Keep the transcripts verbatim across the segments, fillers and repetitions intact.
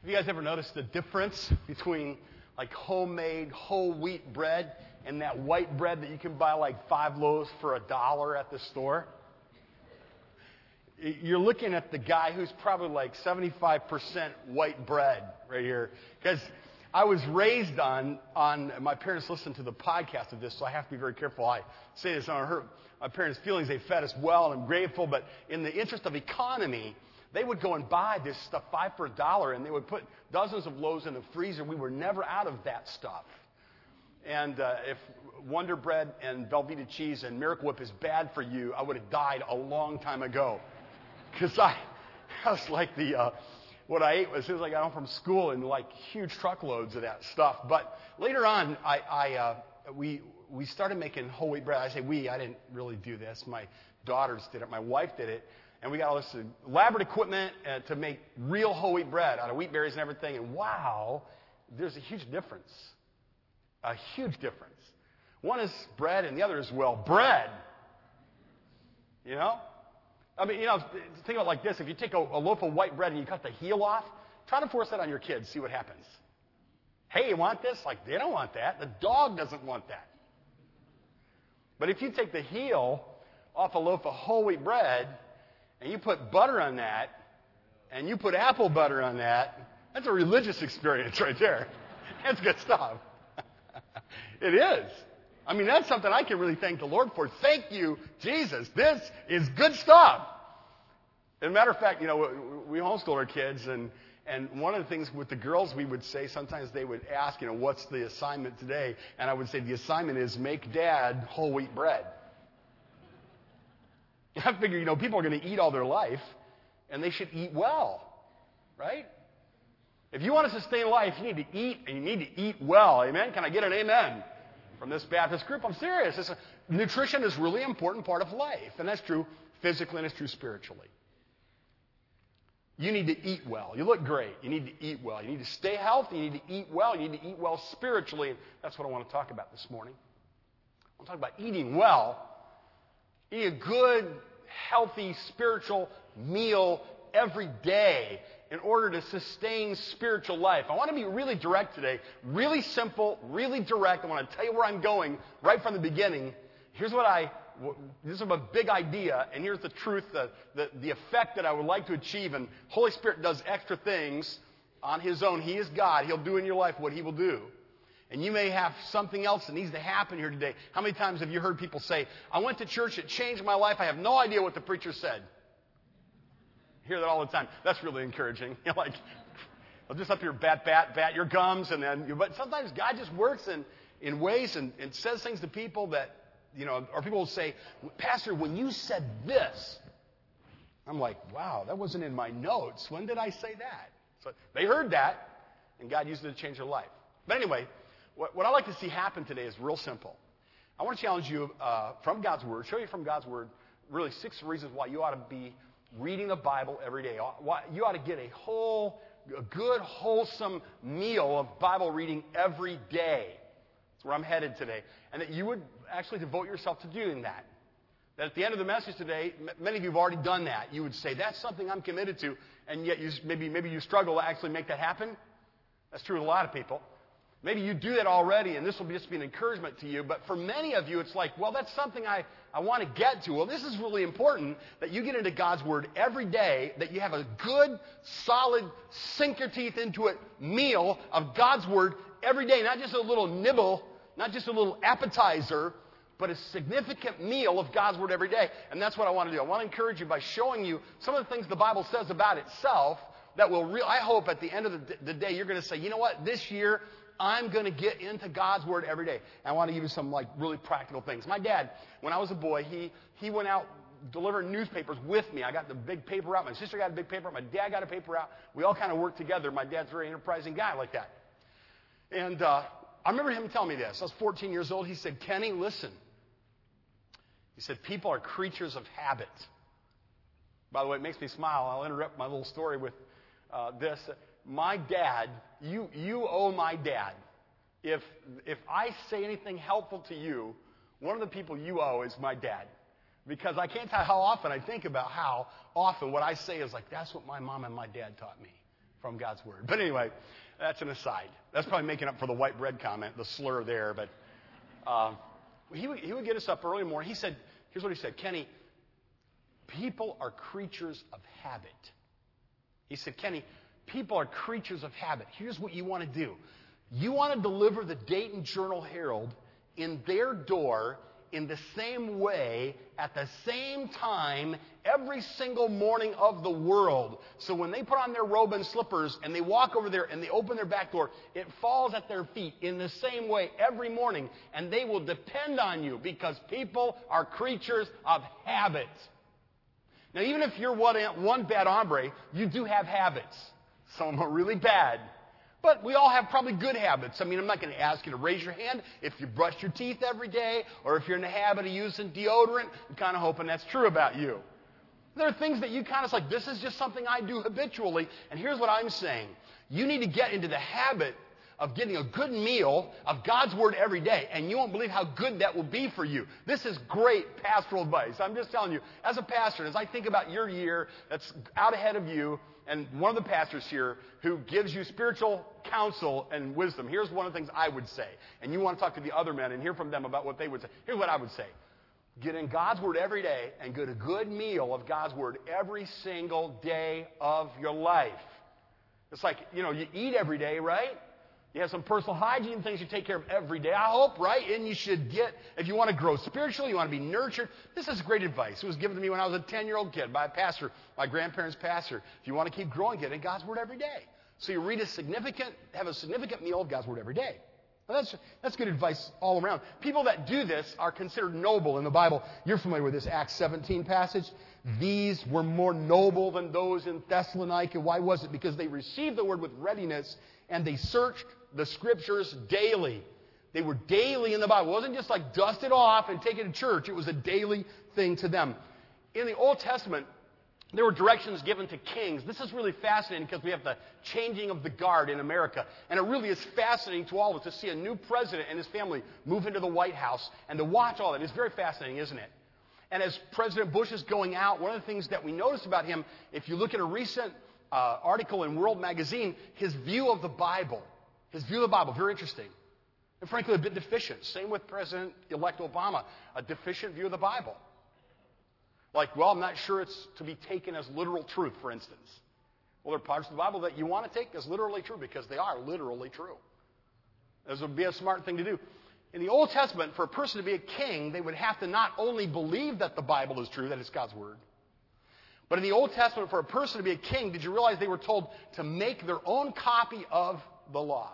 Have you guys ever noticed the difference between like homemade whole wheat bread and that white bread that you can buy like five loaves for a dollar at the store? You're looking at the guy who's probably like seventy-five percent white bread right here. Because I was raised on, on, my parents listened to the podcast of this, so I have to be very careful. I say this, I don't hurt my parents' feelings. They fed us well, and I'm grateful. But in the interest of economy, they would go and buy this stuff five for a dollar, and they would put dozens of loaves in the freezer. We were never out of that stuff. And uh, if Wonder Bread and Velveeta cheese and Miracle Whip is bad for you, I would have died a long time ago. Because I, I was like the, uh, what I ate was, as soon as I got home from school, and like huge truckloads of that stuff. But later on, I, I uh, we we started making whole wheat bread. I say we, I didn't really do this. My daughters did it. My wife did it. And we got all this elaborate equipment uh, to make real whole wheat bread out of wheat berries and everything. And wow, there's a huge difference. A huge difference. One is bread and the other is, well, bread. You know? I mean, you know, think about it like this. If you take a, a loaf of white bread and you cut the heel off, try to force that on your kids. See what happens. Hey, you want this? Like, they don't want that. The dog doesn't want that. But if you take the heel off a loaf of whole wheat bread, and you put butter on that, and you put apple butter on that, that's a religious experience right there. That's good stuff. It is. I mean, that's something I can really thank the Lord for. Thank you, Jesus. This is good stuff. As a matter of fact, you know, we homeschool our kids, and, and one of the things with the girls we would say, sometimes they would ask, you know, what's the assignment today? And I would say the assignment is make Dad whole wheat bread. I figure, you know, people are going to eat all their life, and they should eat well, right? If you want to sustain life, you need to eat, and you need to eat well. Amen? Can I get an amen from this Baptist group? I'm serious. It's a, nutrition is a really important part of life, and that's true physically and it's true spiritually. You need to eat well. You look great. You need to eat well. You need to stay healthy. You need to eat well. You need to eat well spiritually. And that's what I want to talk about this morning. I want to talk about eating well. Eat a good, healthy, spiritual meal every day in order to sustain spiritual life. I want to be really direct today, really simple, really direct. I want to tell you where I'm going right from the beginning. Here's what I, this is a big idea, and here's the truth, the, the, the effect that I would like to achieve. And Holy Spirit does extra things on His own. He is God. He'll do in your life what He will do. And you may have something else that needs to happen here today. How many times have you heard people say, I went to church, it changed my life, I have no idea what the preacher said? I hear that all the time. That's really encouraging. You're like, I'll just up here bat, bat, bat your gums. and then. You, but sometimes God just works in, in ways and, and says things to people that, you know, or people will say, Pastor, when you said this, I'm like, wow, that wasn't in my notes. When did I say that? So they heard that, and God used it to change their life. But anyway, What, what I'd like to see happen today is real simple. I want to challenge you uh, from God's Word, show you from God's Word, really six reasons why you ought to be reading the Bible every day. Why you ought to get a whole, a good, wholesome meal of Bible reading every day. That's where I'm headed today. And that you would actually devote yourself to doing that. That at the end of the message today, m- many of you have already done that. You would say, that's something I'm committed to, and yet you, maybe, maybe you struggle to actually make that happen. That's true with a lot of people. Maybe you do that already, and this will just be an encouragement to you. But for many of you, it's like, well, that's something I, I want to get to. Well, this is really important that you get into God's Word every day, that you have a good, solid, sink your teeth into it meal of God's Word every day. Not just a little nibble, not just a little appetizer, but a significant meal of God's Word every day. And that's what I want to do. I want to encourage you by showing you some of the things the Bible says about itself that will, re- I hope at the end of the, d- the day, you're going to say, you know what, this year, I'm going to get into God's Word every day. And I want to give you some like really practical things. My dad, when I was a boy, he he went out delivering newspapers with me. I got the big paper route. My sister got a big paper route. My dad got a paper route. We all kind of worked together. My dad's a very enterprising guy like that. And uh, I remember him telling me this. I was fourteen years old. He said, Kenny, listen. He said, people are creatures of habit. By the way, it makes me smile. I'll interrupt my little story with uh, this. My dad, you you owe my dad. If if I say anything helpful to you, one of the people you owe is my dad. Because I can't tell how often I think about how often what I say is like, that's what my mom and my dad taught me from God's Word. But anyway, that's an aside. That's probably making up for the white bread comment, the slur there. But uh, he, would, he would get us up early in the morning. He said, here's what he said, Kenny, people are creatures of habit. He said, Kenny, people are creatures of habit. Here's what you want to do. You want to deliver the Dayton Journal-Herald in their door in the same way, at the same time, every single morning of the world. So when they put on their robe and slippers and they walk over there and they open their back door, it falls at their feet in the same way every morning. And they will depend on you because people are creatures of habit. Now, even if you're one, one bad hombre, you do have habits. Some of them are really bad. But we all have probably good habits. I mean, I'm not going to ask you to raise your hand if you brush your teeth every day or if you're in the habit of using deodorant. I'm kind of hoping that's true about you. There are things that you kind of like, this is just something I do habitually. And here's what I'm saying. You need to get into the habit of getting a good meal of God's Word every day, and you won't believe how good that will be for you. This is great pastoral advice. I'm just telling you, as a pastor, as I think about your year that's out ahead of you, and one of the pastors here who gives you spiritual counsel and wisdom, here's one of the things I would say. And you want to talk to the other men and hear from them about what they would say. Here's what I would say. Get in God's Word every day and get a good meal of God's Word every single day of your life. It's like, you know, you eat every day, right? You have some personal hygiene things you take care of every day, I hope, right? And you should get, if you want to grow spiritually, you want to be nurtured. This is great advice. It was given to me when I was a ten-year-old kid by a pastor, my grandparents' pastor. If you want to keep growing, get in God's Word every day. So you read a significant, have a significant meal of God's Word every day. Well, that's, that's good advice all around. People that do this are considered noble in the Bible. You're familiar with this Acts seventeen passage. These were more noble than those in Thessalonica. Why was it? Because they received the Word with readiness and they searched the Scriptures daily. They were daily in the Bible. It wasn't just like dust it off and take it to church. It was a daily thing to them. In the Old Testament, there were directions given to kings. This is really fascinating because we have the changing of the guard in America. And it really is fascinating to all of us to see a new president and his family move into the White House and to watch all that. It's very fascinating, isn't it? And as President Bush is going out, one of the things that we notice about him, if you look at a recent uh, article in World Magazine, his view of the Bible, his view of the Bible, very interesting. And frankly, a bit deficient. Same with President-elect Obama, a deficient view of the Bible. Like, well, I'm not sure it's to be taken as literal truth, for instance. Well, there are parts of the Bible that you want to take as literally true because they are literally true. This would be a smart thing to do. In the Old Testament, for a person to be a king, they would have to not only believe that the Bible is true, that it's God's Word, but in the Old Testament, for a person to be a king, did you realize they were told to make their own copy of the law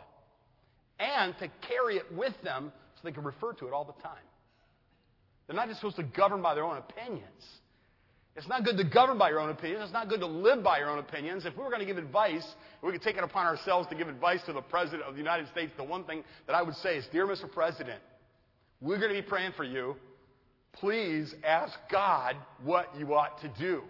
and to carry it with them so they could refer to it all the time? They're not just supposed to govern by their own opinions. It's not good to govern by your own opinions. It's not good to live by your own opinions. If we were going to give advice, we could take it upon ourselves to give advice to the President of the United States. The one thing that I would say is, dear Mister President, we're going to be praying for you. Please ask God what you ought to do.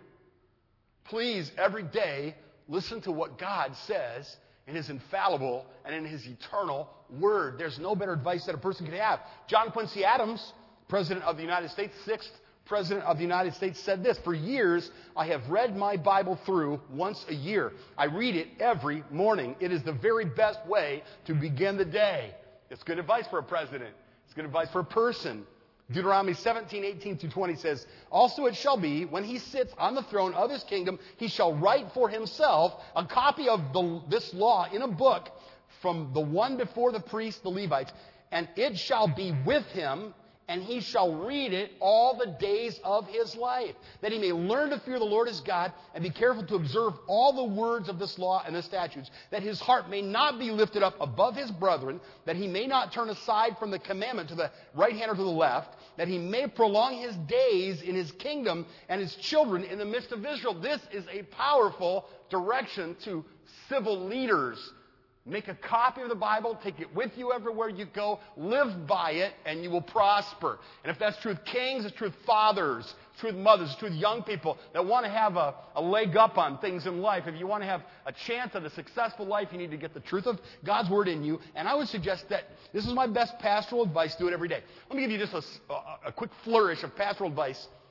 Please, every day, listen to what God says in His infallible and in His eternal Word. There's no better advice that a person could have. John Quincy Adams, President of the United States, sixth President of the United States, said this: for years, I have read my Bible through once a year. I read it every morning. It is the very best way to begin the day. It's good advice for a president. It's good advice for a person. Deuteronomy seventeen, eighteen through twenty says, also it shall be, when he sits on the throne of his kingdom, he shall write for himself a copy of the, this law in a book from the one before the priests, the Levites, and it shall be with him, and he shall read it all the days of his life, that he may learn to fear the Lord his God and be careful to observe all the words of this law and the statutes, that his heart may not be lifted up above his brethren, that he may not turn aside from the commandment to the right hand or to the left, that he may prolong his days in his kingdom and his children in the midst of Israel. This is a powerful direction to civil leaders. Make a copy of the Bible, take it with you everywhere you go, live by it, and you will prosper. And if that's true with kings, it's true with fathers, it's true with mothers, it's true with young people that want to have a, a leg up on things in life. If you want to have a chance at a successful life, you need to get the truth of God's Word in you. And I would suggest that this is my best pastoral advice. Do it every day. Let me give you just a, a, a quick flourish of pastoral advice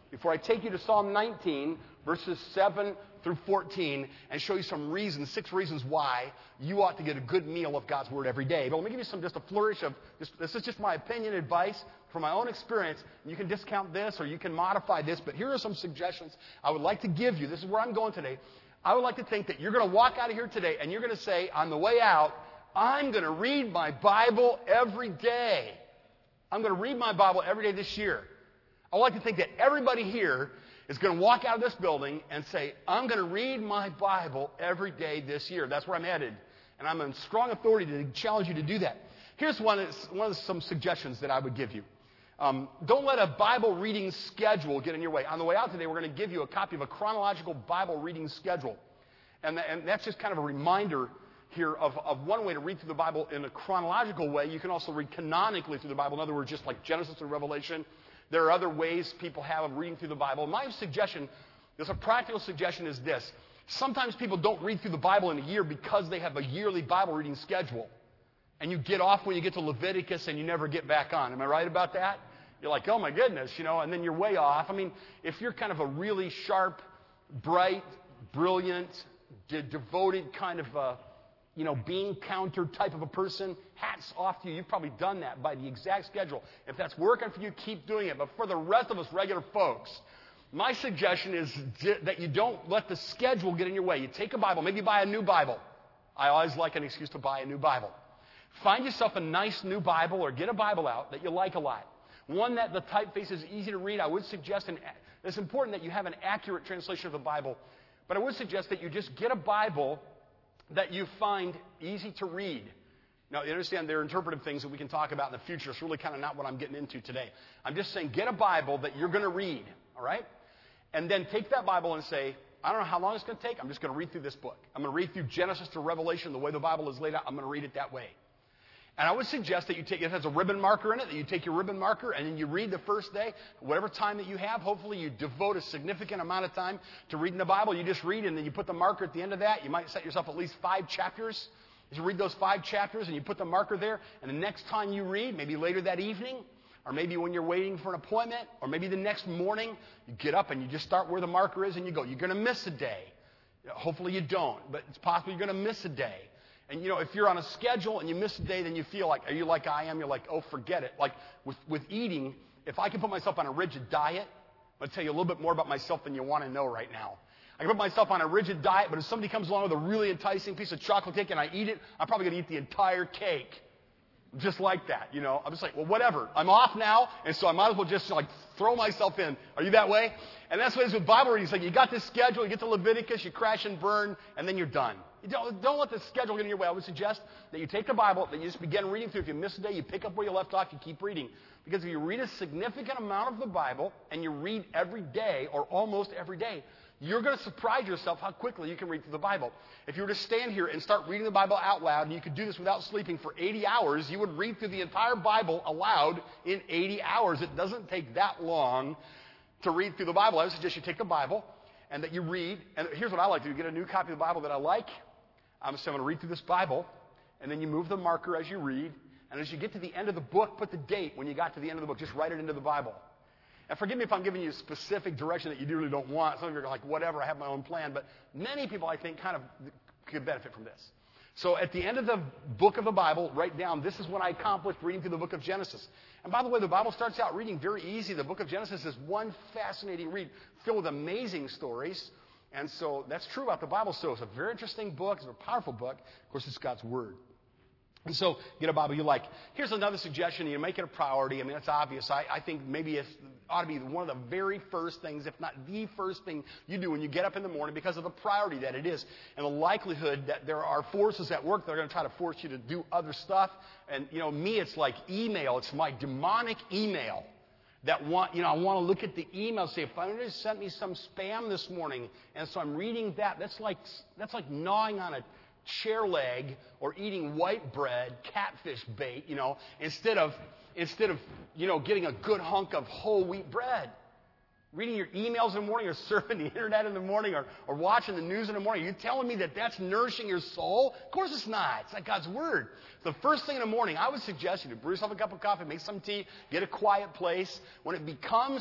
before I take you to Psalm nineteen, verses seven through fourteen, and show you some reasons, six reasons why you ought to get a good meal of God's Word every day. But let me give you some, just a flourish of, this, this is just my opinion, advice from my own experience. You can discount this or you can modify this, but here are some suggestions I would like to give you. This is where I'm going today. I would like to think that you're going to walk out of here today and you're going to say, on the way out, I'm going to read my Bible every day. I'm going to read my Bible every day this year. I would like to think that everybody here is going to walk out of this building and say, I'm going to read my Bible every day this year. That's where I'm headed. And I'm in strong authority to challenge you to do that. Here's one, one of some suggestions that I would give you. Um, don't let a Bible reading schedule get in your way. On the way out today, we're going to give you a copy of a chronological Bible reading schedule. And, th- and that's just kind of a reminder here of, of one way to read through the Bible in a chronological way. You can also read canonically through the Bible. In other words, just like Genesis and Revelation. There are other ways people have of reading through the Bible. My suggestion, this a practical suggestion, is this. Sometimes people don't read through the Bible in a year because they have a yearly Bible reading schedule. And you get off when you get to Leviticus and you never get back on. Am I right about that? You're like, oh my goodness, you know, and then you're way off. I mean, if you're kind of a really sharp, bright, brilliant, de- devoted kind of a, you know, bean counter type of a person, hats off to you. You've probably done that by the exact schedule. If that's working for you, keep doing it. But for the rest of us regular folks, my suggestion is that you don't let the schedule get in your way. You take a Bible, maybe buy a new Bible. I always like an excuse to buy a new Bible. Find yourself a nice new Bible or get a Bible out that you like a lot. One that the typeface is easy to read. I would suggest, and it's important that you have an accurate translation of the Bible, but I would suggest that you just get a Bible that you find easy to read. Now, you understand there are interpretive things that we can talk about in the future. It's really kind of not what I'm getting into today. I'm just saying get a Bible that you're going to read, all right? And then take that Bible and say, I don't know how long it's going to take. I'm just going to read through this book. I'm going to read through Genesis to Revelation the way the Bible is laid out. I'm going to read it that way. And I would suggest that you take, it has a ribbon marker in it, that you take your ribbon marker and then you read the first day, whatever time that you have. Hopefully you devote a significant amount of time to reading the Bible. You just read and then you put the marker at the end of that. You might set yourself at least five chapters. You read those five chapters and you put the marker there. And the next time you read, maybe later that evening, or maybe when you're waiting for an appointment, or maybe the next morning, you get up and you just start where the marker is and you go. You're going to miss a day. Hopefully you don't, but it's possible you're going to miss a day. And, you know, if you're on a schedule and you miss a day, then you feel like, are you like I am? You're like, oh, forget it. Like with, with eating, if I can put myself on a rigid diet, I'm going to tell you a little bit more about myself than you want to know right now. I can put myself on a rigid diet, but if somebody comes along with a really enticing piece of chocolate cake and I eat it, I'm probably going to eat the entire cake. Just like that, you know. I'm just like, well, whatever. I'm off now, and so I might as well just, like, throw myself in. Are you that way? And that's what it is with Bible reading. It's like you got this schedule, you get to Leviticus, you crash and burn, and then you're done. You don't, don't let the schedule get in your way. I would suggest that you take the Bible, that you just begin reading through. If you miss a day, you pick up where you left off, you keep reading. Because if you read a significant amount of the Bible, and you read every day, or almost every day, you're going to surprise yourself how quickly you can read through the Bible. If you were to stand here and start reading the Bible out loud, and you could do this without sleeping for eighty hours, you would read through the entire Bible aloud in eighty hours. It doesn't take that long to read through the Bible. I would suggest you take the Bible and that you read. And here's what I like to do. You get a new copy of the Bible that I like. I'm just going to read through this Bible. And then you move the marker as you read. And as you get to the end of the book, put the date when you got to the end of the book. Just write it into the Bible. And forgive me if I'm giving you a specific direction that you really don't want. Some of you are like, whatever, I have my own plan. But many people, I think, kind of could benefit from this. So at the end of the book of the Bible, write down, this is what I accomplished reading through the book of Genesis. And by the way, the Bible starts out reading very easy. The book of Genesis is one fascinating read filled with amazing stories. And so that's true about the Bible. So it's a very interesting book. It's a powerful book. Of course, it's God's Word. And so, get a Bible you like. Here's another suggestion. You make it a priority. I mean, it's obvious. I, I think maybe it ought to be one of the very first things, if not the first thing you do when you get up in the morning because of the priority that it is and the likelihood that there are forces at work that are going to try to force you to do other stuff. And, you know, me, it's like email. It's my demonic email that want, you know, I want to look at the email and say, if I just sent me some spam this morning, and so I'm reading that, that's like, that's like gnawing on a chair leg or eating white bread, catfish bait, you know, instead of, instead of, you know, getting a good hunk of whole wheat bread. Reading your emails in the morning or surfing the internet in the morning or, or watching the news in the morning. Are you telling me that that's nourishing your soul? Of course it's not. It's not God's Word. The first thing in the morning, I would suggest you to brew yourself a cup of coffee, make some tea, get a quiet place. When it becomes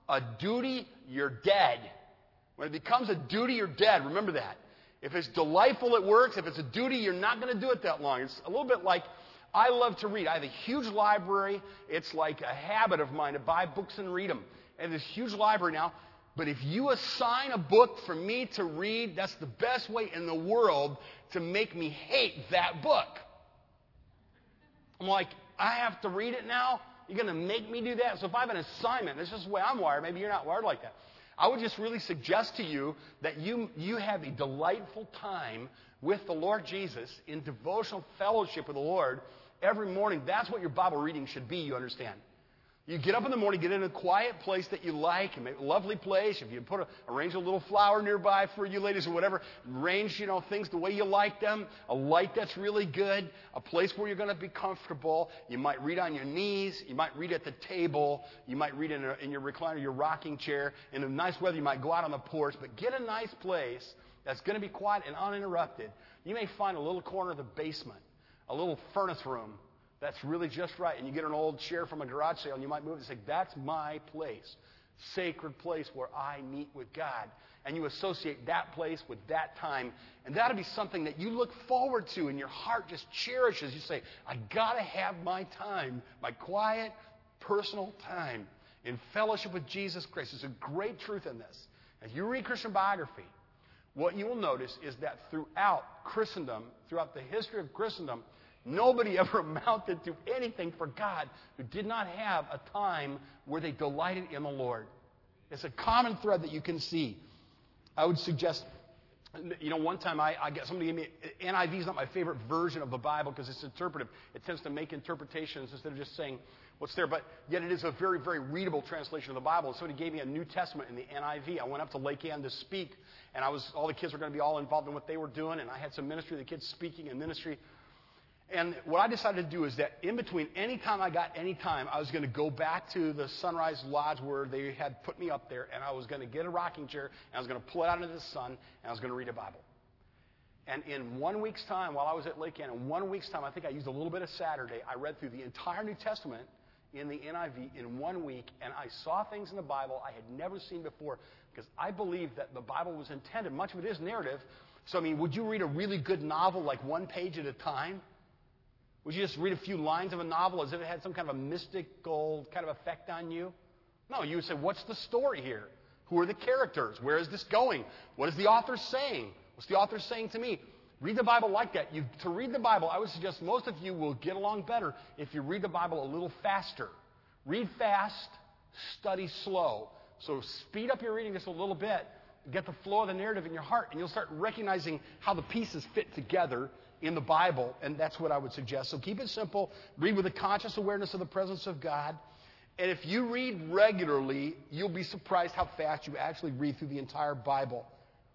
a duty, you're dead. When it becomes a duty, you're dead. Remember that. If it's delightful, it works. If it's a duty, you're not going to do it that long. It's a little bit like, I love to read. I have a huge library. It's like a habit of mine to buy books and read them. I have this huge library now. But if you assign a book for me to read, that's the best way in the world to make me hate that book. I'm like, I have to read it now? You're going to make me do that? So if I have an assignment, this is the way I'm wired. Maybe you're not wired like that. I would just really suggest to you that you, you have a delightful time with the Lord Jesus in devotional fellowship with the Lord every morning. That's what your Bible reading should be, you understand. You get up in the morning, get in a quiet place that you like, and make a lovely place. If you put a, arrange a little flower nearby for you ladies or whatever, arrange, you know, things the way you like them, a light that's really good, a place where you're going to be comfortable. You might read on your knees. You might read at the table. You might read in, a, in your recliner, your rocking chair. In the nice weather, you might go out on the porch, but get a nice place that's going to be quiet and uninterrupted. You may find a little corner of the basement, a little furnace room, that's really just right. And you get an old chair from a garage sale and you might move it and say, that's my place. Sacred place where I meet with God. And you associate that place with that time. And that'll be something that you look forward to and your heart just cherishes. You say, I got to have my time, my quiet, personal time in fellowship with Jesus Christ. There's a great truth in this. As you read Christian biography, what you will notice is that throughout Christendom, throughout the history of Christendom, nobody ever amounted to anything for God who did not have a time where they delighted in the Lord. It's a common thread that you can see. I would suggest, you know, one time I, I got somebody gave me, N I V is not my favorite version of the Bible because it's interpretive. It tends to make interpretations instead of just saying what's there. But yet it is a very, very readable translation of the Bible. And somebody gave me a New Testament in the N I V. I went up to Lake Ann to speak, and I was all the kids were going to be all involved in what they were doing, and I had some ministry, the kids speaking and ministry. And what I decided to do is that in between any time I got any time, I was going to go back to the Sunrise Lodge where they had put me up there, and I was going to get a rocking chair, and I was going to pull it out into the sun, and I was going to read a Bible. And in one week's time, while I was at Lake Ann, in one week's time, I think I used a little bit of Saturday, I read through the entire New Testament in the N I V in one week, and I saw things in the Bible I had never seen before because I believe that the Bible was intended, much of it is narrative. So, I mean, would you read a really good novel like one page at a time? Would you just read a few lines of a novel as if it had some kind of a mystical kind of effect on you? No, you would say, what's the story here? Who are the characters? Where is this going? What is the author saying? What's the author saying to me? Read the Bible like that. You, to read the Bible, I would suggest most of you will get along better if you read the Bible a little faster. Read fast, study slow. So speed up your reading just a little bit, get the flow of the narrative in your heart, and you'll start recognizing how the pieces fit together in the Bible, and that's what I would suggest. So keep it simple. Read with a conscious awareness of the presence of God. And if you read regularly, you'll be surprised how fast you actually read through the entire Bible.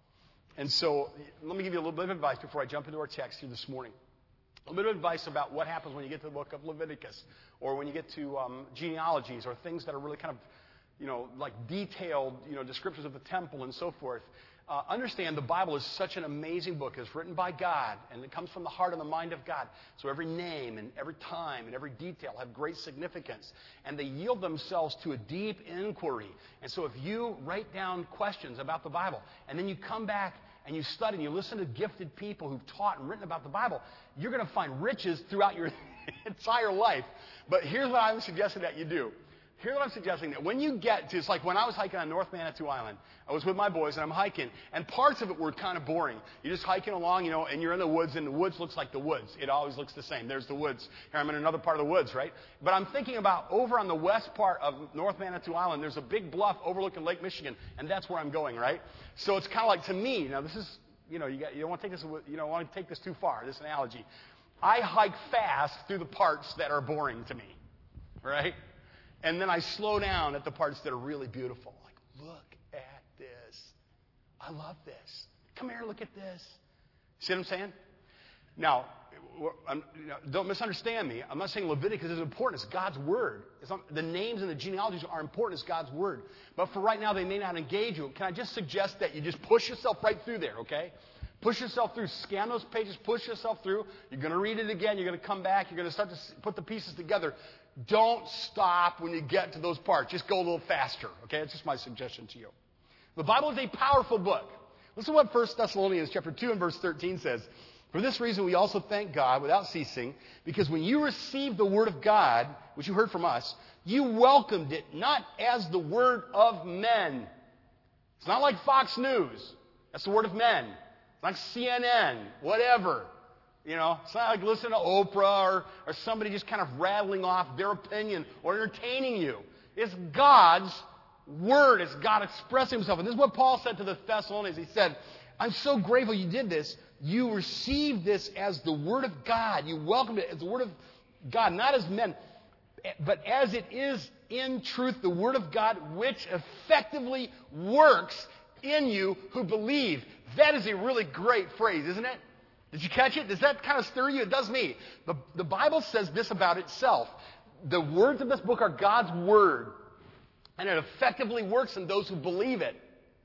And so let me give you a little bit of advice before I jump into our text here this morning. A little bit of advice about what happens when you get to the book of Leviticus or when you get to um, genealogies or things that are really kind of, you know, like detailed, you know, descriptions of the temple and so forth. Uh, understand the Bible is such an amazing book. It's written by God, and it comes from the heart and the mind of God. So every name and every time and every detail have great significance, and they yield themselves to a deep inquiry. And so if you write down questions about the Bible, and then you come back and you study and you listen to gifted people who've taught and written about the Bible, you're going to find riches throughout your entire life. But here's what I'm suggesting that you do. Here's what I'm suggesting, that when you get to, it's like when I was hiking on North Manitou Island, I was with my boys and I'm hiking, and parts of it were kind of boring. You're just hiking along, you know, and you're in the woods, and the woods looks like the woods. It always looks the same. There's the woods. Here I'm in another part of the woods, right? But I'm thinking about over on the west part of North Manitou Island, there's a big bluff overlooking Lake Michigan, and that's where I'm going, right? So it's kind of like, to me, now this is, you know, you, got, you don't want to take this, you don't want to take this too far, this analogy. I hike fast through the parts that are boring to me, right? And then I slow down at the parts that are really beautiful. Like, look at this. I love this. Come here, look at this. See what I'm saying? Now, I'm, you know, don't misunderstand me. I'm not saying Leviticus is important. It's God's Word. It's not, the names and the genealogies are important. It's God's Word. But for right now, they may not engage you. Can I just suggest that you just push yourself right through there, okay? Push yourself through. Scan those pages. Push yourself through. You're going to read it again. You're going to come back. You're going to start to put the pieces together. Don't stop when you get to those parts. Just go a little faster. Okay? That's just my suggestion to you. The Bible is a powerful book. Listen to what First Thessalonians chapter two and verse thirteen says. For this reason, we also thank God without ceasing, because when you received the word of God, which you heard from us, you welcomed it not as the word of men. It's not like Fox News. That's the word of men. It's like C N N, whatever. You know, it's not like listening to Oprah or, or somebody just kind of rattling off their opinion or entertaining you. It's God's word. It's God expressing himself. And this is what Paul said to the Thessalonians. He said, I'm so grateful you did this. You received this as the word of God. You welcomed it as the word of God, not as men, but as it is in truth, the word of God, which effectively works in you who believe. That is a really great phrase, isn't it? Did you catch it? Does that kind of stir you? It does me. The, the Bible says this about itself. The words of this book are God's word, and it effectively works in those who believe it.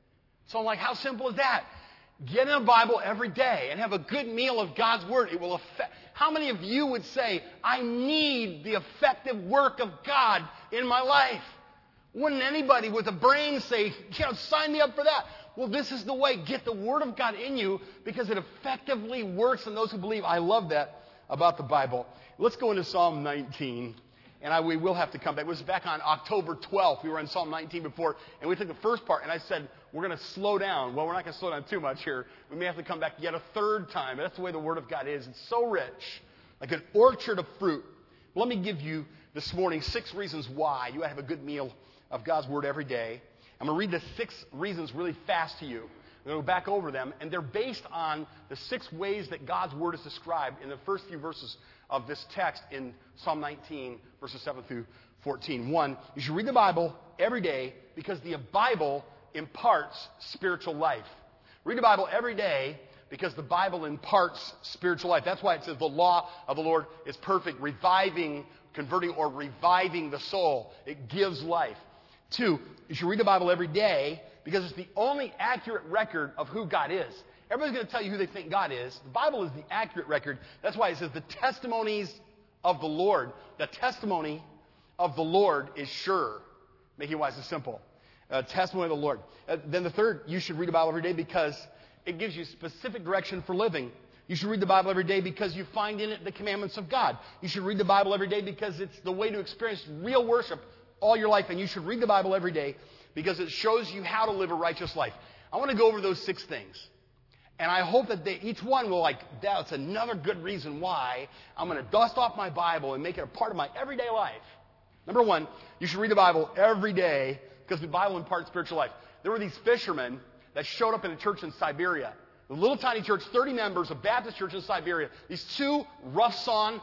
So I'm like, how simple is that? Get in the Bible every day and have a good meal of God's word. It will affect. How many of you would say, I need the effective work of God in my life? Wouldn't anybody with a brain say, you know, sign me up for that? Well, this is the way. Get the word of God in you because it effectively works in those who believe. I love that about the Bible. Let's go into Psalm nineteen. And I, we will have to come back. It was back on October twelfth. We were in Psalm nineteen before. And we took the first part. And I said, we're going to slow down. Well, we're not going to slow down too much here. We may have to come back yet a third time. That's the way the Word of God is. It's so rich. Like an orchard of fruit. Let me give you this morning six reasons why you have a good meal of God's Word every day. I'm going to read the six reasons really fast to you. I'm going to go back over them. And they're based on the six ways that God's Word is described in the first few verses of this text in Psalm nineteen, verses seven through fourteen. One, you should read the Bible every day because the Bible imparts spiritual life. Read the Bible every day because the Bible imparts spiritual life. That's why it says the law of the Lord is perfect, reviving, converting, or reviving the soul. It gives life. Two, you should read the Bible every day because it's the only accurate record of who God is. Everybody's going to tell you who they think God is. The Bible is the accurate record. That's why it says the testimonies of the Lord. The testimony of the Lord is sure. Make it wise and simple. Uh, testimony of the Lord. Uh, then the third, you should read the Bible every day because it gives you specific direction for living. You should read the Bible every day because you find in it the commandments of God. You should read the Bible every day because it's the way to experience real worship all your life. And you should read the Bible every day because it shows you how to live a righteous life. I want to go over those six things. And I hope that they, each one will like, that's another good reason why I'm going to dust off my Bible and make it a part of my everyday life. Number one, you should read the Bible every day because the Bible imparts spiritual life. There were these fishermen that showed up in a church in Siberia. A little tiny church, thirty members, a Baptist church in Siberia. These two rough-sawn,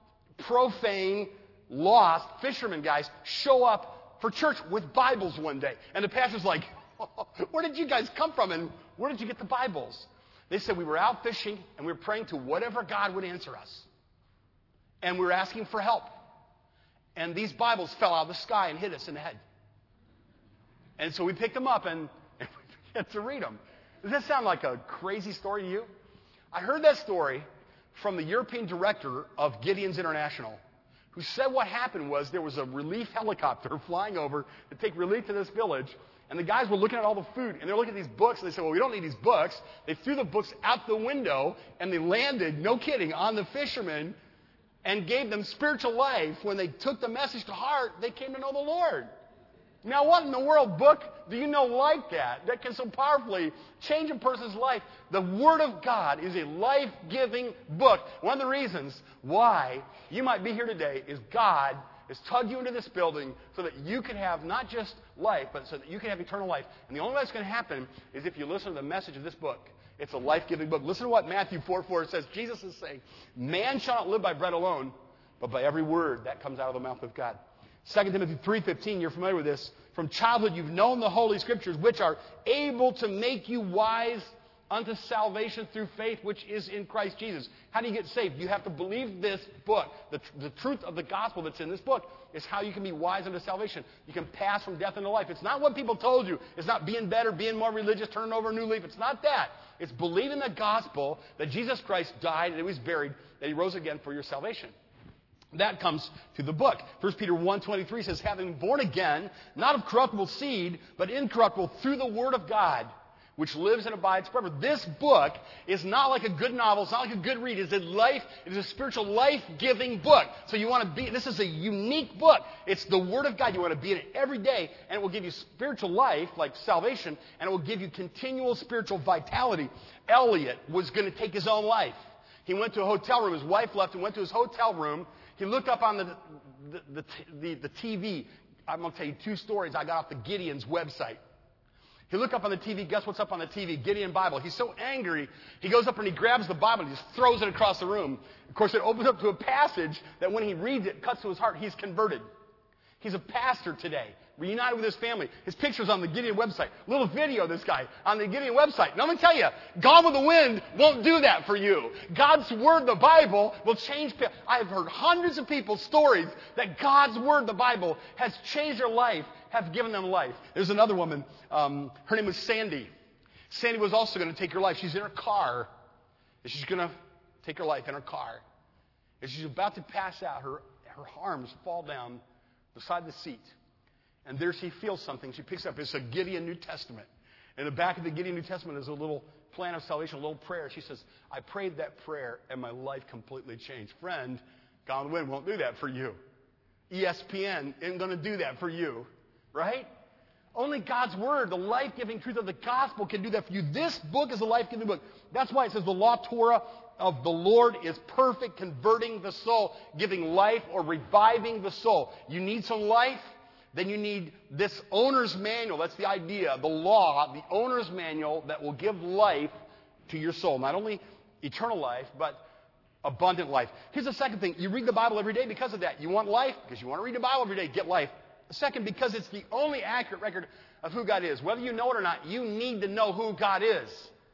profane, lost fishermen guys show up for church with Bibles one day. And the pastor's like, where did you guys come from and where did you get the Bibles? They said, we were out fishing and we were praying to whatever God would answer us. And we were asking for help. And these Bibles fell out of the sky and hit us in the head. And so we picked them up and, and we began to read them. Does that sound like a crazy story to you? I heard that story from the European director of Gideon's International, who said what happened was there was a relief helicopter flying over to take relief to this village. And the guys were looking at all the food, and they're looking at these books, and they said, well, we don't need these books. They threw the books out the window, and they landed, no kidding, on the fishermen and gave them spiritual life. When they took the message to heart, they came to know the Lord. Now, what in the world book do you know like that, that can so powerfully change a person's life? The Word of God is a life-giving book. One of the reasons why you might be here today is God has tugged you into this building so that you can have not just life, but so that you can have eternal life. And the only way that's going to happen is if you listen to the message of this book. It's a life-giving book. Listen to what Matthew four four says. Jesus is saying, man shall not live by bread alone, but by every word that comes out of the mouth of God. Second Timothy three fifteen, you're familiar with this. From childhood you've known the Holy Scriptures, which are able to make you wise unto salvation through faith which is in Christ Jesus. How do you get saved? You have to believe this book. The, the truth of the gospel that's in this book is how you can be wise unto salvation. You can pass from death into life. It's not what people told you. It's not being better, being more religious, turning over a new leaf. It's not that. It's believing the gospel that Jesus Christ died and he was buried, that he rose again for your salvation. That comes through the book. First Peter one twenty-three says, having born again, not of corruptible seed, but incorruptible through the word of God, which lives and abides forever. This book is not like a good novel. It's not like a good read. It's a life. It is a spiritual life-giving book. So you want to be, this is a unique book. It's the Word of God. You want to be in it every day, and it will give you spiritual life, like salvation, and it will give you continual spiritual vitality. Elliot was going to take his own life. He went to a hotel room. His wife left and went to his hotel room. He looked up on the, the, the, the, the T V. I'm going to tell you two stories I got off the Gideon's website. He looked up on the T V. Guess what's up on the T V? Gideon Bible. He's so angry, he goes up and he grabs the Bible and he just throws it across the room. Of course, it opens up to a passage that when he reads it, cuts to his heart. He's converted. He's a pastor today, reunited with his family. His picture's on the Gideon website. Little video of this guy on the Gideon website. Now, let me tell you, Gone with the Wind won't do that for you. God's Word, the Bible, will change people. I have heard hundreds of people's stories that God's Word, the Bible, has changed their life, have given them life. There's another woman. Um, her name was Sandy. Sandy was also going to take her life. She's in her car, and she's going to take her life in her car. As she's about to pass out, her, her arms fall down beside the seat. And there she feels something. She picks up. It's a Gideon New Testament. In the back of the Gideon New Testament is a little plan of salvation, a little prayer. She says, I prayed that prayer, and my life completely changed. Friend, Gone with the Wind won't do that for you. E S P N isn't going to do that for you. Right? Only God's Word, the life-giving truth of the gospel, can do that for you. This book is a life-giving book. That's why it says the law Torah of the Lord is perfect, converting the soul, giving life or reviving the soul. You need some life? Then you need this owner's manual. That's the idea. The law, the owner's manual that will give life to your soul. Not only eternal life, but abundant life. Here's the second thing. You read the Bible every day because of that. You want life? Because you want to read the Bible every day. Get life. Second, because it's the only accurate record of who God is. Whether you know it or not, you need to know who God is.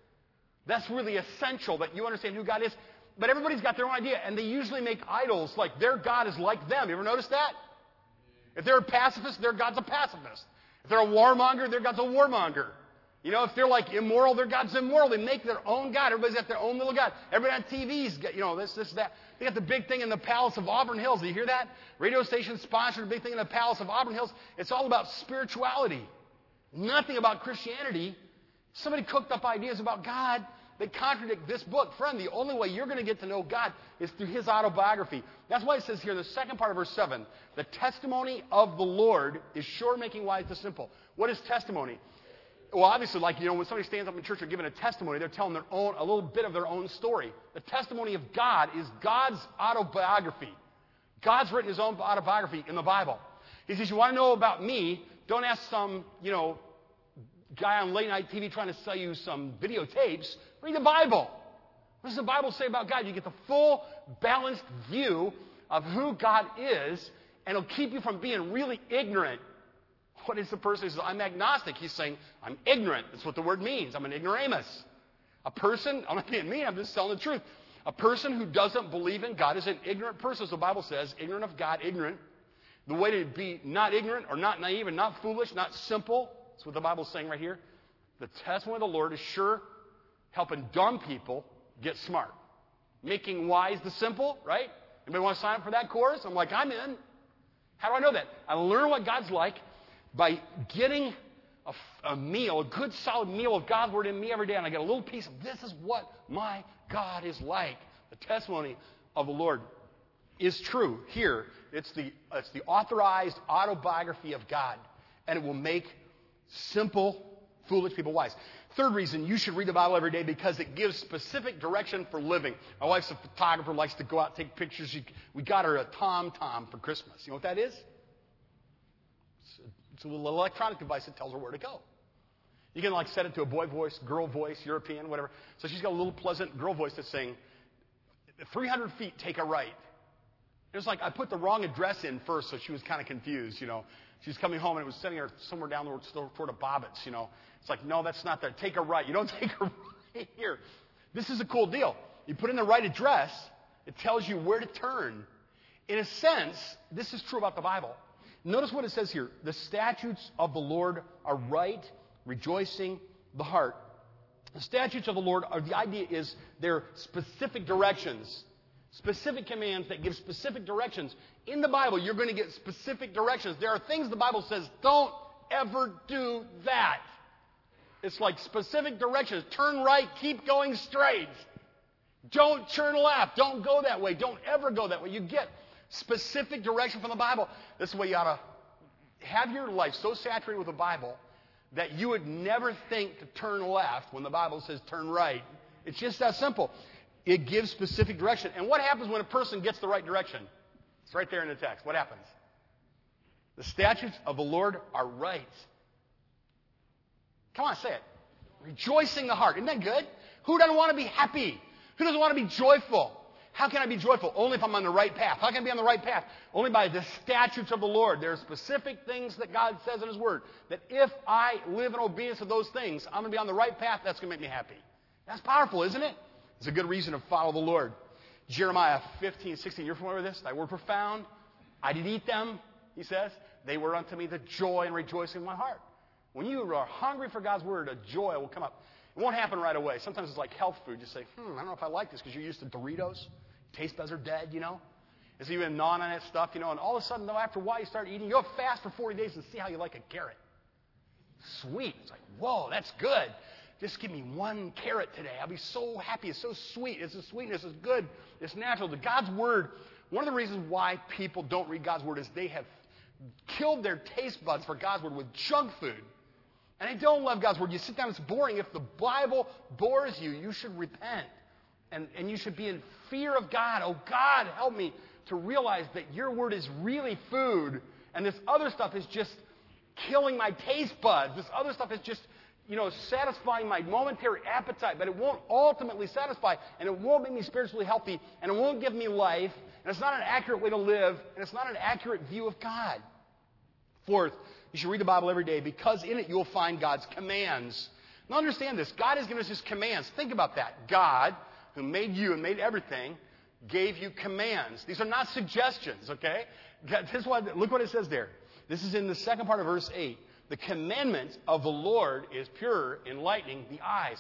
That's really essential that you understand who God is. But everybody's got their own idea, and they usually make idols like their God is like them. You ever notice that? If they're a pacifist, their God's a pacifist. If they're a warmonger, their God's a warmonger. You know, if they're like immoral, their God's immoral. They make their own God. Everybody's got their own little God. Everybody on T V's got, you know, this, this, that. They got the big thing in the Palace of Auburn Hills. Do you hear that? Radio station sponsored a big thing in the Palace of Auburn Hills. It's all about spirituality. Nothing about Christianity. Somebody cooked up ideas about God that contradict this book. Friend, the only way you're going to get to know God is through His autobiography. That's why it says here in the second part of verse seven, the testimony of the Lord is sure, making wise the simple. What is testimony? Well, obviously, like, you know, when somebody stands up in church or giving a testimony, they're telling their own, a little bit of their own story. The testimony of God is God's autobiography. God's written His own autobiography in the Bible. He says, you want to know about me, don't ask some, you know, guy on late night T V trying to sell you some videotapes. Read the Bible. What does the Bible say about God? You get the full, balanced view of who God is, and it'll keep you from being really ignorant. What is the person who says, I'm agnostic? He's saying, I'm ignorant. That's what the word means. I'm an ignoramus. A person, I'm not being mean, I'm just telling the truth. A person who doesn't believe in God is an ignorant person, as the Bible says, ignorant of God, ignorant. The way to be not ignorant or not naive and not foolish, not simple, that's what the Bible's saying right here. The testimony of the Lord is sure, helping dumb people get smart. Making wise the simple, right? Anybody want to sign up for that course? I'm like, I'm in. How do I know that? I learn what God's like by getting a, a meal, a good solid meal of God's Word in me every day, and I get a little piece of this is what my God is like. The testimony of the Lord is true. Here, it's the, it's the authorized autobiography of God, and it will make simple, foolish people wise. Third reason you should read the Bible every day, because it gives specific direction for living. My wife's a photographer, likes to go out and take pictures. She, we got her a Tom Tom for Christmas. You know what that is? It's a little electronic device that tells her where to go. You can like set it to a boy voice, girl voice, European, whatever. So she's got a little pleasant girl voice that's saying, three hundred feet, take a right. It was like I put the wrong address in first, so she was kind of confused, you know. She was coming home, and it was sending her somewhere down the road toward a Bobbitt's, you know. It's like, no, that's not there. Take a right. You don't take a right. here. This is a cool deal. You put in the right address, it tells you where to turn. In a sense, this is true about the Bible. Notice what it says here. The statutes of the Lord are right, rejoicing the heart. The statutes of the Lord are, the idea is they're specific directions, specific commands that give specific directions. In the Bible, you're going to get specific directions. There are things the Bible says, don't ever do that. It's like specific directions. Turn right, keep going straight. Don't turn left. Don't go that way. Don't ever go that way. You get specific direction from the Bible. This is the way you ought to have your life so saturated with the Bible that you would never think to turn left when the Bible says turn right. It's just that simple. It gives specific direction. And what happens when a person gets the right direction? It's right there in the text. What happens? The statutes of the Lord are right. Come on, say it. Rejoicing the heart. Isn't that good? Who doesn't want to be happy? Who doesn't want to be joyful? How can I be joyful? Only if I'm on the right path. How can I be on the right path? Only by the statutes of the Lord. There are specific things that God says in His Word that if I live in obedience to those things, I'm going to be on the right path. That's going to make me happy. That's powerful, isn't it? It's a good reason to follow the Lord. Jeremiah fifteen, sixteen. You're familiar with this? Thy word profound. I did eat them, he says. They were unto me the joy and rejoicing of my heart. When you are hungry for God's Word, a joy will come up. It won't happen right away. Sometimes it's like health food. You say, hmm, I don't know if I like this because you're used to Doritos. Taste buds are dead, you know. It's even gnawing on that stuff, you know. And all of a sudden, though, after a while, you start eating. You go fast for forty days and see how you like a carrot. Sweet. It's like, whoa, that's good. Just give me one carrot today. I'll be so happy. It's so sweet. It's the sweetness. It's good. It's natural. The God's Word, one of the reasons why people don't read God's Word is they have killed their taste buds for God's Word with junk food. And they don't love God's Word. You sit down, it's boring. If the Bible bores you, you should repent. And, and you should be in fear of God. Oh, God, help me to realize that your Word is really food. And this other stuff is just killing my taste buds. This other stuff is just, you know, satisfying my momentary appetite. But it won't ultimately satisfy. And it won't make me spiritually healthy. And it won't give me life. And it's not an accurate way to live. And it's not an accurate view of God. Fourth, you should read the Bible every day because in it you'll find God's commands. Now understand this. God has given us His commands. Think about that. God, who made you and made everything, gave you commands. These are not suggestions, okay? This is why, look what it says there. This is in the second part of verse eight. The commandment of the Lord is pure, enlightening the eyes.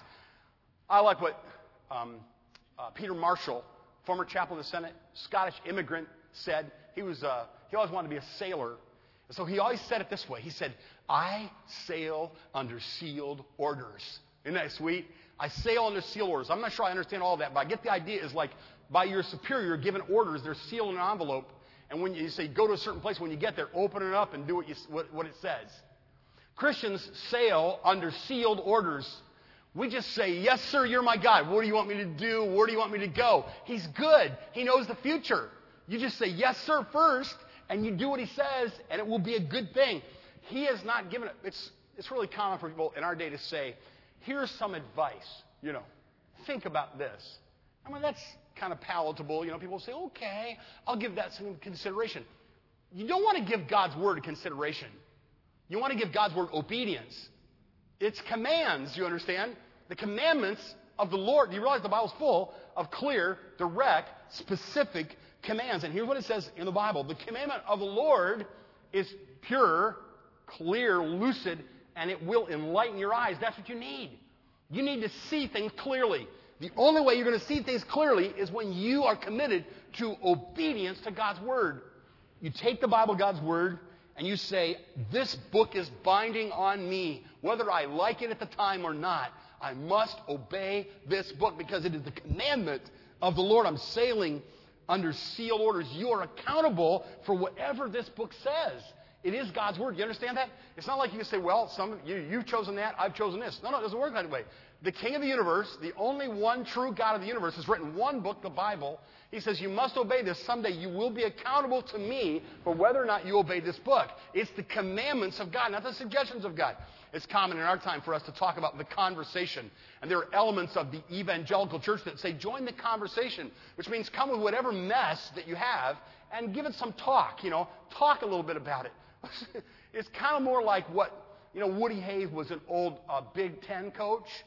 I like what um, uh, Peter Marshall, former chaplain of the Senate, Scottish immigrant, said. He was uh, he always wanted to be a sailor. So he always said it this way. He said, I sail under sealed orders. Isn't that sweet? I sail under sealed orders. I'm not sure I understand all of that, but I get the idea is like by your superior, you're given orders. They're sealed in an envelope. And when you say go to a certain place, when you get there, open it up and do what, you, what, what it says. Christians sail under sealed orders. We just say, yes, sir, you're my God. What do you want me to do? Where do you want me to go? He's good. He knows the future. You just say, yes, sir, first. And you do what He says, and it will be a good thing. He has not given it. It's, it's really common for people in our day to say, here's some advice. You know, think about this. I mean, that's kind of palatable. You know, people say, okay, I'll give that some consideration. You don't want to give God's Word consideration. You want to give God's Word obedience. It's commands, you understand? The commandments of the Lord. You realize the Bible's full of clear, direct, specific commands. And here's what it says in the Bible. The commandment of the Lord is pure, clear, lucid, and it will enlighten your eyes. That's what you need. You need to see things clearly. The only way you're going to see things clearly is when you are committed to obedience to God's Word. You take the Bible, God's Word, and you say, this book is binding on me. Whether I like it at the time or not, I must obey this book because it is the commandment of the Lord. I'm sailing under sealed orders. You are accountable for whatever this book says. It is God's Word. You understand that? It's not like you can say, well, some you, you've chosen that, I've chosen this. No, no, it doesn't work that way. The King of the universe, the only one true God of the universe, has written one book, the Bible. He says, you must obey this. Someday you will be accountable to me for whether or not you obey this book. It's the commandments of God, not the suggestions of God. It's common in our time for us to talk about the conversation. And there are elements of the evangelical church that say, join the conversation, which means come with whatever mess that you have and give it some talk, you know, talk a little bit about it. It's kind of more like what, you know, Woody Hayes was an old uh, Big Ten coach.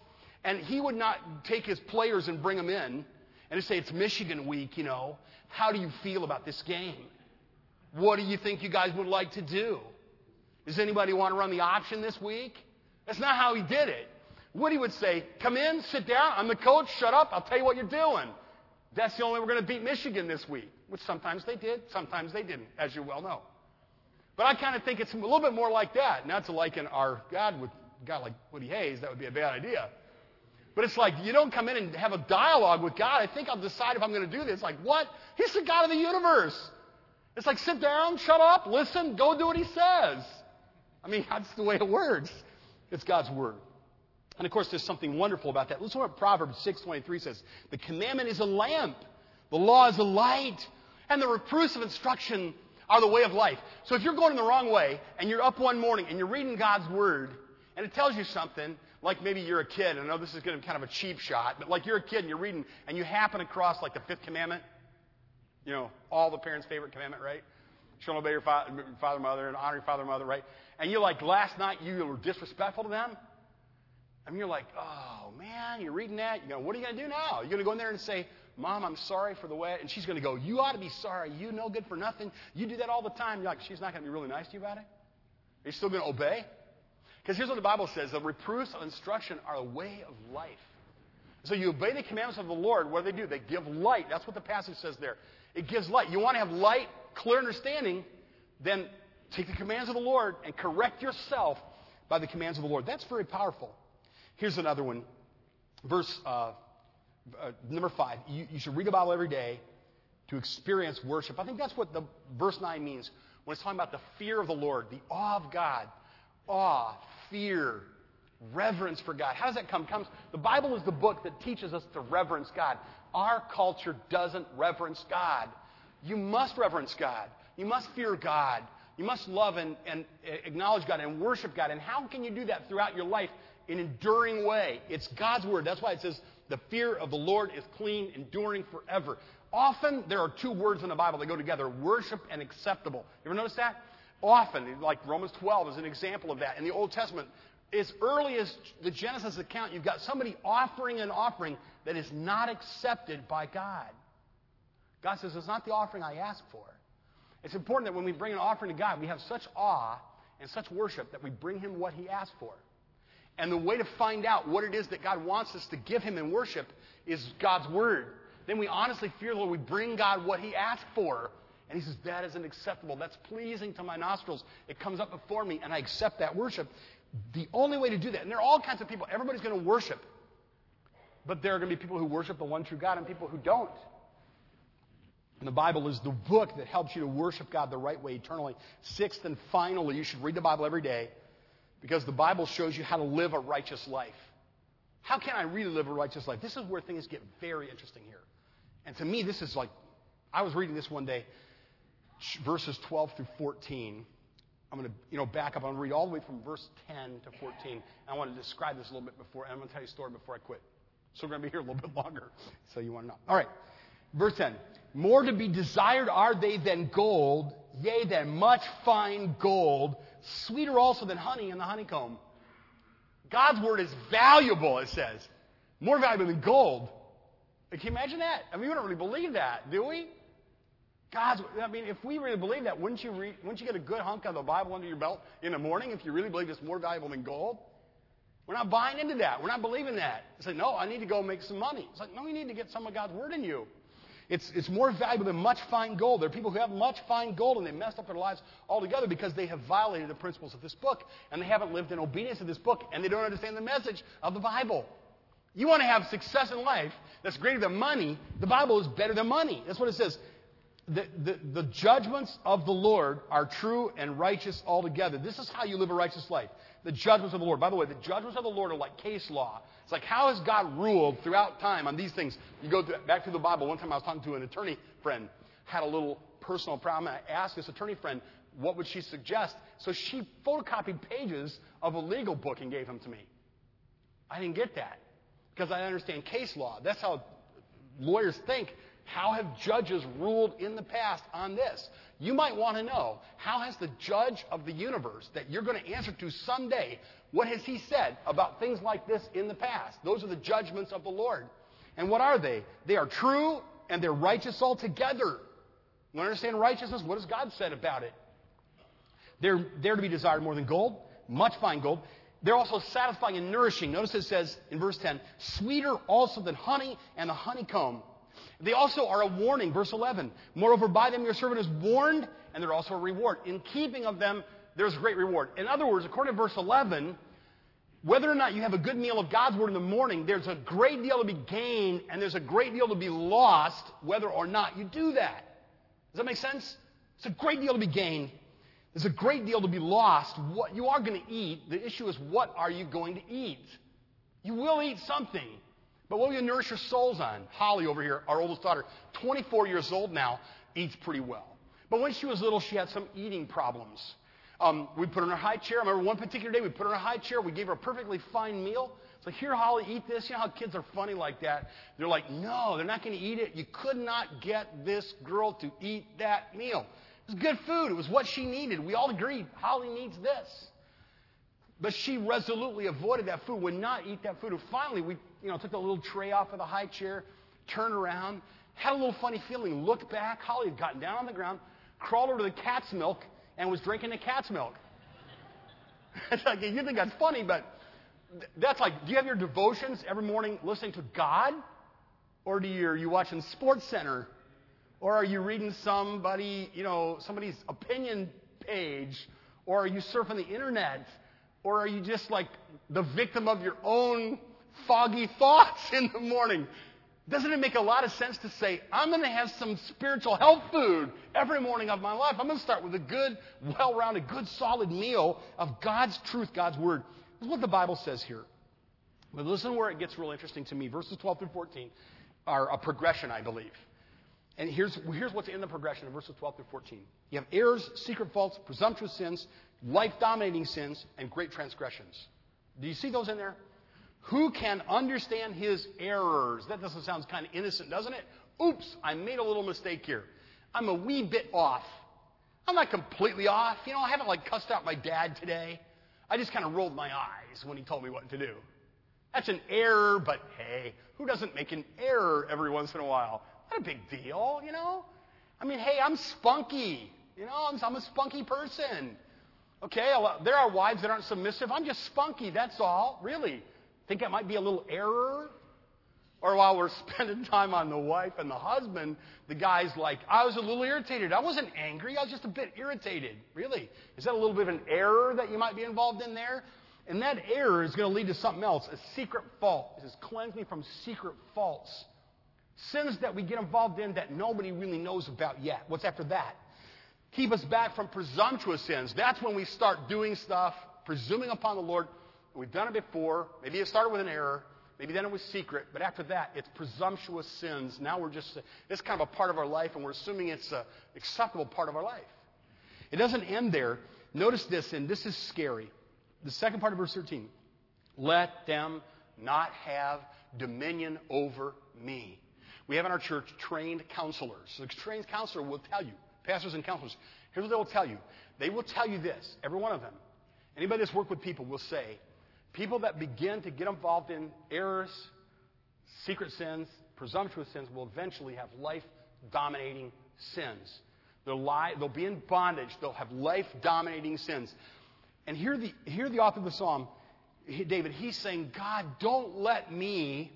And he would not take his players and bring them in and say, it's Michigan week, you know. How do you feel about this game? What do you think you guys would like to do? Does anybody want to run the option this week? That's not how he did it. Woody would say, come in, sit down. I'm the coach. Shut up. I'll tell you what you're doing. That's the only way we're going to beat Michigan this week, which sometimes they did, sometimes they didn't, as you well know. But I kind of think it's a little bit more like that. Not to liken our God with a guy like Woody Hayes. That would be a bad idea. But it's like you don't come in and have a dialogue with God. I think I'll decide if I'm going to do this. Like, what? He's the God of the universe. It's like, sit down, shut up, listen, go do what he says. I mean, that's the way it works. It's God's word. And, of course, there's something wonderful about that. Listen to what Proverbs six twenty-three says. The commandment is a lamp. The law is a light. And the reproofs of instruction are the way of life. So if you're going the wrong way and you're up one morning and you're reading God's word and it tells you something, like maybe you're a kid. I know this is going to be kind of a cheap shot, but like you're a kid and you're reading and you happen across like the fifth commandment. You know, all the parents' favorite commandment, right? You shall obey your father, father, mother, and honor your father and mother, right? And you're like, last night you were disrespectful to them. I mean, you're like, oh, man, you're reading that. You're going, what are you going to do now? You're going to go in there and say, Mom, I'm sorry for the way. And she's going to go, you ought to be sorry. You no good for nothing. You do that all the time. You're like, she's not going to be really nice to you about it? Are you still going to obey? Because here's what the Bible says. The reproofs of instruction are the way of life. So you obey the commandments of the Lord. What do they do? They give light. That's what the passage says there. It gives light. You want to have light, clear understanding, then take the commands of the Lord and correct yourself by the commands of the Lord. That's very powerful. Here's another one. Verse uh, uh, number five. You, you should read the Bible every day to experience worship. I think that's what the verse nine means when it's talking about the fear of the Lord, the awe of God. Awe, fear, reverence for God. How does that come? It comes, the Bible is the book that teaches us to reverence God. Our culture doesn't reverence God. You must reverence God. You must fear God. You must love and, and acknowledge God and worship God. And how can you do that throughout your life in an enduring way? It's God's word. That's why it says the fear of the Lord is clean, enduring forever. Often there are two words in the Bible that go together, worship and acceptable. You ever notice that? Often, like Romans twelve is an example of that. In the Old Testament, as early as the Genesis account, you've got somebody offering an offering that is not accepted by God. God says, it's not the offering I asked for. It's important that when we bring an offering to God, we have such awe and such worship that we bring him what he asked for. And the way to find out what it is that God wants us to give him in worship is God's word. Then we honestly fear the Lord. We bring God what he asked for. And he says, that isn't acceptable. That's pleasing to my nostrils. It comes up before me, and I accept that worship. The only way to do that, and there are all kinds of people. Everybody's going to worship. But there are going to be people who worship the one true God and people who don't. And the Bible is the book that helps you to worship God the right way eternally. Sixth and finally, you should read the Bible every day because the Bible shows you how to live a righteous life. How can I really live a righteous life? This is where things get very interesting here. And to me, this is like, I was reading this one day, verses twelve through fourteen. I'm going to, you know, back up. I'm going to read all the way from verse ten to fourteen. I want to describe this a little bit before, and I'm going to tell you a story before I quit. So we're going to be here a little bit longer, so you want to know. All right, verse ten. More to be desired are they than gold, yea, than much fine gold, sweeter also than honey in the honeycomb. God's word is valuable, it says. More valuable than gold. Can you imagine that? I mean, we don't really believe that, do we? God's, I mean, if we really believe that, wouldn't you read, wouldn't you get a good hunk of the Bible under your belt in the morning if you really believe it's more valuable than gold? We're not buying into that. We're not believing that. It's like, no, I need to go make some money. It's like, no, you need to get some of God's word in you. It's, it's more valuable than much fine gold. There are people who have much fine gold and they messed up their lives altogether because they have violated the principles of this book and they haven't lived in obedience to this book and they don't understand the message of the Bible. You want to have success in life that's greater than money. The Bible is better than money. That's what it says. The, the, the judgments of the Lord are true and righteous altogether. This is how you live a righteous life. The judgments of the Lord. By the way, the judgments of the Lord are like case law. It's like, how has God ruled throughout time on these things? You go to, back to the Bible. One time I was talking to an attorney friend, had a little personal problem. I asked this attorney friend, what would she suggest? So she photocopied pages of a legal book and gave them to me. I didn't get that because I understand case law. That's how lawyers think. How have judges ruled in the past on this? You might want to know, how has the judge of the universe that you're going to answer to someday, what has he said about things like this in the past? Those are the judgments of the Lord. And what are they? They are true and they're righteous altogether. You understand righteousness? What has God said about it? They're there to be desired more than gold, much fine gold. They're also satisfying and nourishing. Notice it says in verse ten, sweeter also than honey and the honeycomb. They also are a warning, verse eleven. Moreover, by them your servant is warned, and they're also a reward. In keeping of them, there's great reward. In other words, according to verse eleven, whether or not you have a good meal of God's word in the morning, there's a great deal to be gained, and there's a great deal to be lost, whether or not you do that. Does that make sense? It's a great deal to be gained. There's a great deal to be lost. What you are going to eat, the issue is, what are you going to eat? You will eat something. But what will you nourish your souls on? Holly over here, our oldest daughter, twenty-four years old now, eats pretty well. But when she was little, she had some eating problems. Um, we put her in a high chair. I remember one particular day, we put her in a high chair. We gave her a perfectly fine meal. So here, Holly, eat this. You know how kids are funny like that? They're like, no, they're not going to eat it. You could not get this girl to eat that meal. It was good food. It was what she needed. We all agreed, Holly needs this. But she resolutely avoided that food, would not eat that food. And finally, we you know, took the little tray off of the high chair, turned around, had a little funny feeling, looked back. Holly had gotten down on the ground, crawled over to the cat's milk, and was drinking the cat's milk. It's like, you think that's funny, but that's like, do you have your devotions every morning listening to God? Or do you, are you watching Sports Center? Or are you reading somebody, you know, somebody's opinion page? Or are you surfing the internet? Or are you just like the victim of your own foggy thoughts in the morning? Doesn't it make a lot of sense to say, I'm going to have some spiritual health food every morning of my life? I'm going to start with a good, well-rounded, good, solid meal of God's truth, God's word. This is what the Bible says here. But listen where it gets real interesting to me. Verses twelve through fourteen are a progression, I believe. And here's, here's what's in the progression in verses twelve through fourteen. You have errors, secret faults, presumptuous sins, life-dominating sins, and great transgressions. Do you see those in there? Who can understand his errors? That doesn't sound kind of innocent, doesn't it? Oops, I made a little mistake here. I'm a wee bit off. I'm not completely off. You know, I haven't like cussed out my dad today. I just kind of rolled my eyes when he told me what to do. That's an error, but hey, who doesn't make an error every once in a while? Not a big deal, you know? I mean, hey, I'm spunky. You know, I'm, I'm a spunky person. Okay, there are wives that aren't submissive. I'm just spunky, that's all. Really. Think that might be a little error? Or while we're spending time on the wife and the husband, the guy's like, I was a little irritated. I wasn't angry. I was just a bit irritated. Really? Is that a little bit of an error that you might be involved in there? And that error is going to lead to something else, a secret fault. It says, cleanse me from secret faults. Sins that we get involved in that nobody really knows about yet. What's after that? Keep us back from presumptuous sins. That's when we start doing stuff, presuming upon the Lord. We've done it before. Maybe it started with an error. Maybe then it was secret. But after that, it's presumptuous sins. Now we're just, it's kind of a part of our life, and we're assuming it's an acceptable part of our life. It doesn't end there. Notice this, and this is scary. The second part of verse thirteen. Let them not have dominion over me. We have in our church trained counselors. So a trained counselor will tell you, pastors and counselors, here's what they will tell you. They will tell you this, every one of them. Anybody that's worked with people will say, people that begin to get involved in errors, secret sins, presumptuous sins will eventually have life-dominating sins. They'll, lie, they'll be in bondage. They'll have life-dominating sins. And here the, here the author of the psalm, David, he's saying, God, don't let me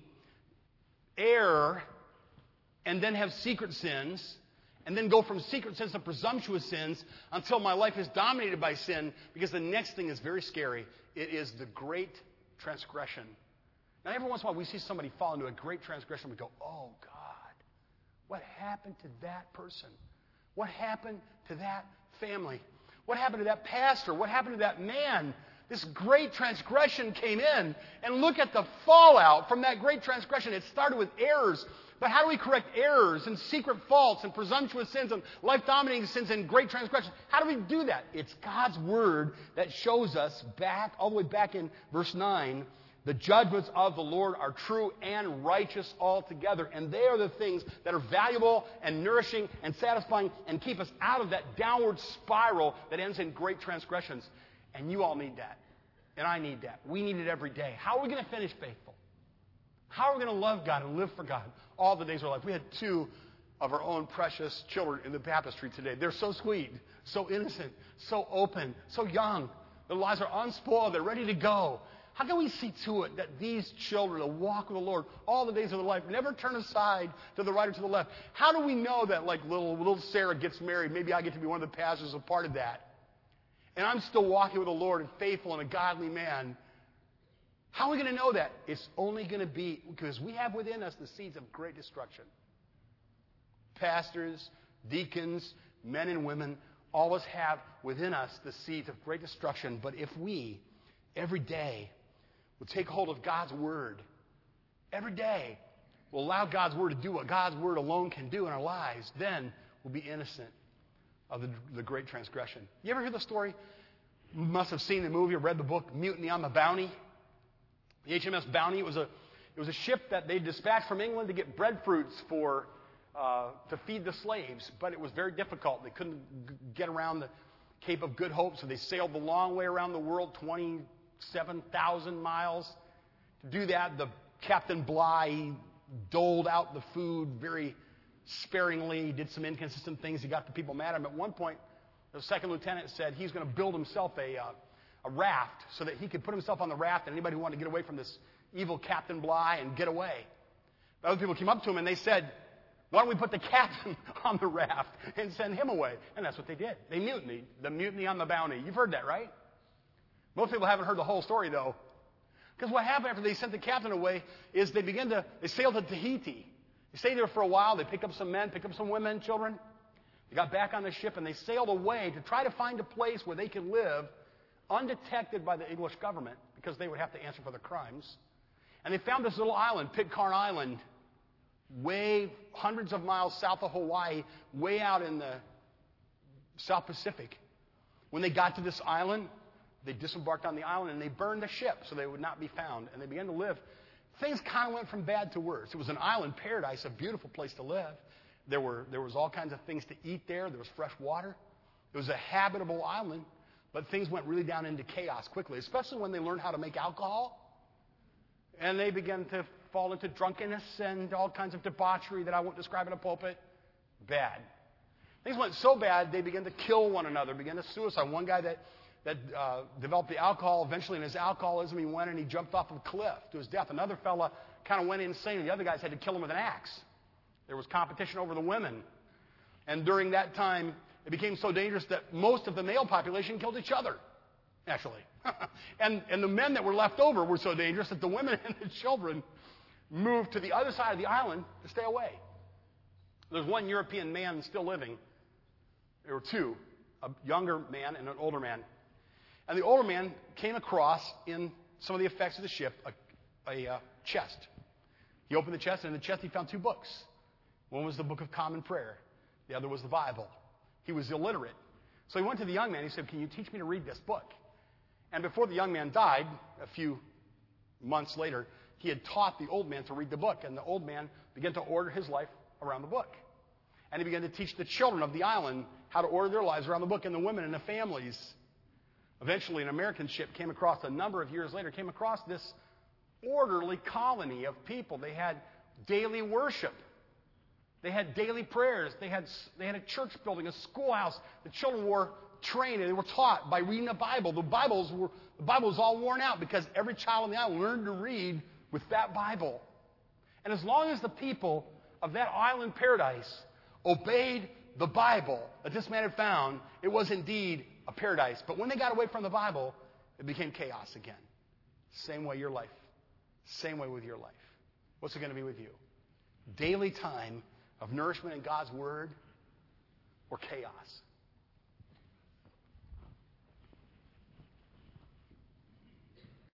err and then have secret sins and then go from secret sins to presumptuous sins until my life is dominated by sin, because the next thing is very scary. It is the great transgression. Now, every once in a while, we see somebody fall into a great transgression. We go, oh, God, what happened to that person? What happened to that family? What happened to that pastor? What happened to that man? This great transgression came in. And look at the fallout from that great transgression. It started with errors. But how do we correct errors and secret faults and presumptuous sins and life-dominating sins and great transgressions? How do we do that? It's God's Word that shows us back, all the way back in verse nine, The judgments of the Lord are true and righteous altogether. And they are the things that are valuable and nourishing and satisfying and keep us out of that downward spiral that ends in great transgressions. And you all need that. And I need that. We need it every day. How are we going to finish faithful? How are we going to love God and live for God all the days of our life? We had two of our own precious children in the baptistry today. They're so sweet, so innocent, so open, so young. Their lives are unspoiled. They're ready to go. How can we see to it that these children will walk with the Lord all the days of their life, never turn aside to the right or to the left? How do we know that, like little, little Sarah gets married, maybe I get to be one of the pastors, a part of that, and I'm still walking with the Lord and faithful and a godly man? How are we going to know that? It's only going to be because we have within us the seeds of great destruction. Pastors, deacons, men and women, always have within us the seeds of great destruction. But if we, every day, will take hold of God's Word, every day, will allow God's Word to do what God's Word alone can do in our lives, then we'll be innocent of the, the great transgression. You ever hear the story? You must have seen the movie or read the book, Mutiny on the Bounty. The H M S Bounty, it was a, it was a ship that they dispatched from England to get breadfruits for Uh, to feed the slaves, but it was very difficult. They couldn't g- get around the Cape of Good Hope, so they sailed the long way around the world, twenty-seven thousand miles. To do that, the Captain Bligh doled out the food very sparingly, did some inconsistent things. He got the people mad at him. At one point, the second lieutenant said he's going to build himself a, uh, a raft so that he could put himself on the raft and anybody who wanted to get away from this evil Captain Bligh and get away. But other people came up to him and they said, why don't we put the captain on the raft and send him away? And that's what they did. They mutinied. The mutiny on the Bounty. You've heard that, right? Most people haven't heard the whole story, though. Because what happened after they sent the captain away is they began to, they sailed to Tahiti. They stayed there for a while. They picked up some men, picked up some women, children. They got back on the ship and they sailed away to try to find a place where they could live undetected by the English government because they would have to answer for their crimes. And they found this little island, Pitcairn Island, way hundreds of miles south of Hawaii, way out in the South Pacific. When they got to this island, they disembarked on the island and they burned the ship so they would not be found. And they began to live. Things kind of went from bad to worse. It was an island paradise, a beautiful place to live. There were there was all kinds of things to eat there. There was fresh water. It was a habitable island, but things went really down into chaos quickly, especially when they learned how to make alcohol. And they began to fall into drunkenness and all kinds of debauchery that I won't describe in a pulpit. Bad. Things went so bad, they began to kill one another, began to suicide. One guy that, that uh, developed the alcohol, eventually in his alcoholism, he went and he jumped off a cliff to his death. Another fella kind of went insane. The other guys had to kill him with an axe. There was competition over the women. And during that time, it became so dangerous that most of the male population killed each other, actually. and, and the men that were left over were so dangerous that the women and the children moved to the other side of the island to stay away. There's one European man still living. There were two, a younger man and an older man. And the older man came across, in some of the effects of the ship, a, a uh, chest. He opened the chest, and in the chest he found two books. One was the Book of Common Prayer. The other was the Bible. He was illiterate. So he went to the young man. He said, can you teach me to read this book? And before the young man died, a few months later, he had taught the old man to read the book, and the old man began to order his life around the book. And he began to teach the children of the island how to order their lives around the book, and the women and the families. Eventually, an American ship came across, a number of years later, came across this orderly colony of people. They had daily worship. They had daily prayers. They had, they had a church building, a schoolhouse. The children were trained, and they were taught by reading the Bible. The Bibles were, the Bible was all worn out because every child on the island learned to read with that Bible. And as long as the people of that island paradise obeyed the Bible that this man had found, it was indeed a paradise. But when they got away from the Bible, it became chaos again. Same way your life. Same way with your life. What's it going to be with you? Daily time of nourishment in God's Word or chaos?